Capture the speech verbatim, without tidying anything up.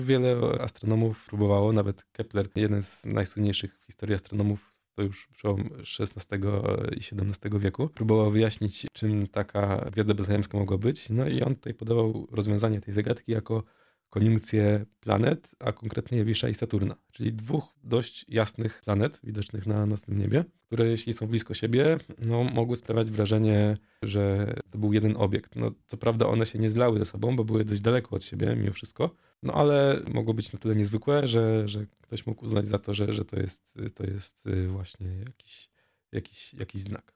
Wiele astronomów próbowało, nawet Kepler, jeden z najsłynniejszych w historii astronomów, to już przełom szesnastego i siedemnastego wieku, próbował wyjaśnić, czym taka gwiazda betlejemska mogła być. No i on tutaj podawał rozwiązanie tej zagadki jako koniunkcję planet, a konkretnie Jowisza i Saturna, czyli dwóch dość jasnych planet widocznych na nocnym niebie, które jeśli są blisko siebie, no, mogły sprawiać wrażenie, że to był jeden obiekt. No, co prawda one się nie zlały ze sobą, bo były dość daleko od siebie mimo wszystko, no ale mogło być na tyle niezwykłe, że, że ktoś mógł uznać za to, że, że to jest, to jest właśnie jakiś, jakiś, jakiś znak.